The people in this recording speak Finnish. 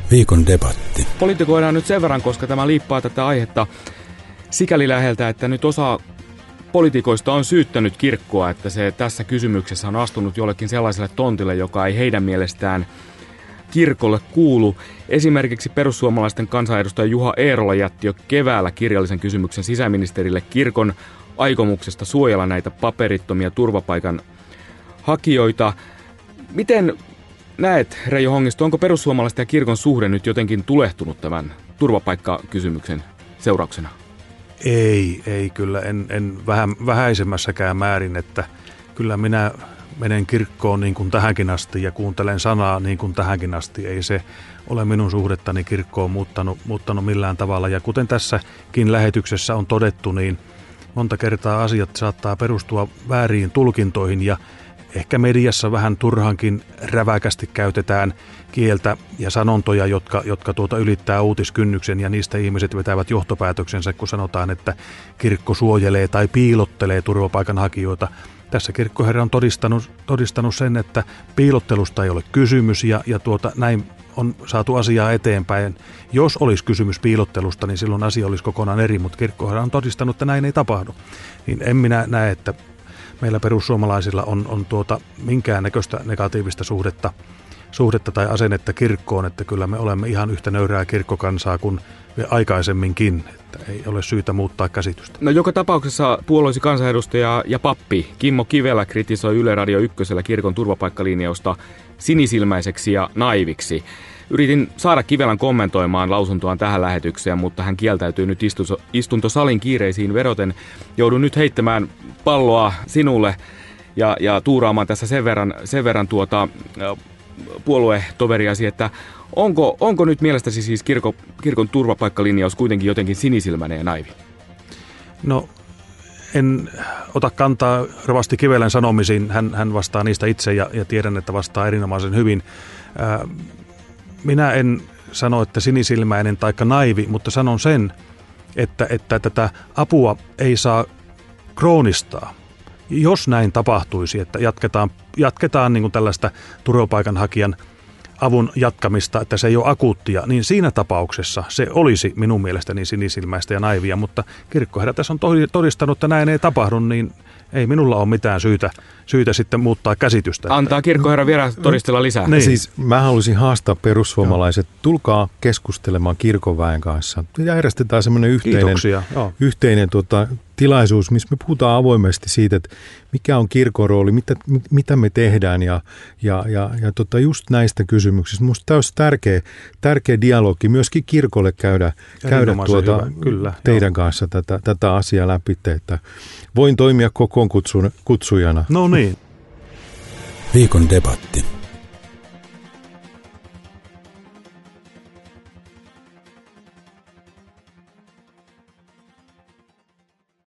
Viikon debatti. Politikoidaan nyt sen verran, koska tämä liippaa tätä aihetta sikäli läheltä, että nyt osa poliitikoista on syyttänyt kirkkoa, että se tässä kysymyksessä on astunut jollekin sellaiselle tontille, joka ei heidän mielestään kirkolle kuulu. Esimerkiksi perussuomalaisten kansanedustaja Juha Eerola jätti jo keväällä kirjallisen kysymyksen sisäministerille kirkon aikomuksesta suojella näitä paperittomia turvapaikan hakijoita. Miten näet, Reijo Hongisto, onko perussuomalaisten ja kirkon suhde nyt jotenkin tulehtunut tämän turvapaikkakysymyksen seurauksena? Ei kyllä, en vähäisemmässäkään määrin, että kyllä minä menen kirkkoon niin kuin tähänkin asti ja kuuntelen sanaa niin kuin tähänkin asti. Ei se ole minun suhdettani kirkkoon muuttanut millään tavalla. Ja kuten tässäkin lähetyksessä on todettu, niin monta kertaa asiat saattaa perustua vääriin tulkintoihin ja ehkä mediassa vähän turhankin räväkästi käytetään kieltä ja sanontoja, jotka ylittää uutiskynnyksen ja niistä ihmiset vetävät johtopäätöksensä, kun sanotaan, että kirkko suojelee tai piilottelee turvapaikanhakijoita. Tässä kirkkoherra on todistanut sen, että piilottelusta ei ole kysymys ja näin on saatu asiaa eteenpäin. Jos olisi kysymys piilottelusta, niin silloin asia olisi kokonaan eri, mutta kirkkoherra on todistanut, että näin ei tapahdu. Niin en minä näe, että meillä perussuomalaisilla on minkäännäköistä negatiivista suhdetta tai asennetta kirkkoon, että kyllä me olemme ihan yhtä nöyrää kirkkokansaa kuin aikaisemminkin, että ei ole syytä muuttaa käsitystä. No joka tapauksessa puolueesi kansanedustaja ja pappi Kimmo Kivelä kritisoi Yle Radio 1:llä kirkon turvapaikkalinjausta sinisilmäiseksi ja naiviksi. Yritin saada Kivelän kommentoimaan lausuntoaan tähän lähetykseen, mutta hän kieltäytyy nyt istuntosalin kiireisiin vedoten. Joudun nyt heittämään palloa sinulle ja tuuraamaan tässä sen verran puoluetoveriasi, että onko nyt mielestäsi siis kirkon turvapaikkalinjaus kuitenkin jotenkin sinisilmäinen ja naivi? No en ota kantaa rovasti Kivelän sanomisiin, hän vastaa niistä itse ja tiedän, että vastaa erinomaisen hyvin. Minä en sano, että sinisilmäinen tai naivi, mutta sanon sen, että tätä apua ei saa kroonistaa. Jos näin tapahtuisi, että jatketaan niin kuin tällaista turvapaikanhakijan avun jatkamista, että se ei ole akuuttia, niin siinä tapauksessa se olisi minun mielestäni sinisilmäistä ja naivia, mutta kirkkoherra tässä on todistanut, että näin ei tapahdu, niin ei minulla ole mitään syytä sitten muuttaa käsitystä. Antaa kirkkoherra vielä todistella lisää. Niin. Siis mä haluaisin haastaa perussuomalaiset, tulkaa keskustelemaan kirkonväen kanssa. Ja järjestetään semmoinen yhteinen tilaisuus, missä me puhutaan avoimesti siitä, että mikä on kirkon rooli, mitä me tehdään ja just näistä kysymyksistä. Minusta tämä olisi tärkeä dialogi myöskin kirkolle käydä teidän kanssa tätä asiaa läpi, että voin toimia kokoonkutsujana. No niin. Viikon debatti.